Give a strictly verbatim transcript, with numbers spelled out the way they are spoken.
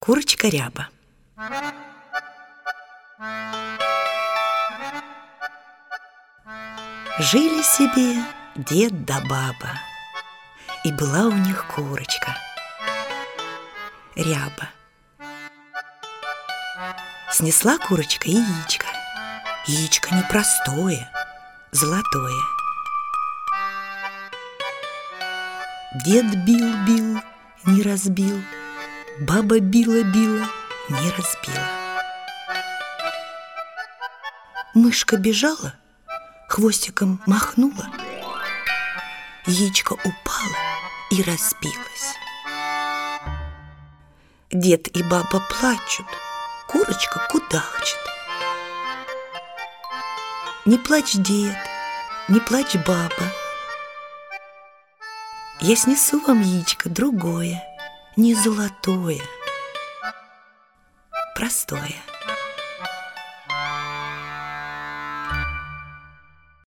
Курочка Ряба. Жили себе дед да баба, и была у них курочка Ряба. Снесла курочка яичко. Яичко непростое, золотое. Дед бил-бил, не разбил, баба била-била, не разбила. Мышка бежала, хвостиком махнула, яичко упало и разбилось. Дед и баба плачут, курочка кудахчет. Не плачь, дед, не плачь, баба. Я снесу вам яичко другое, не золотое, простое.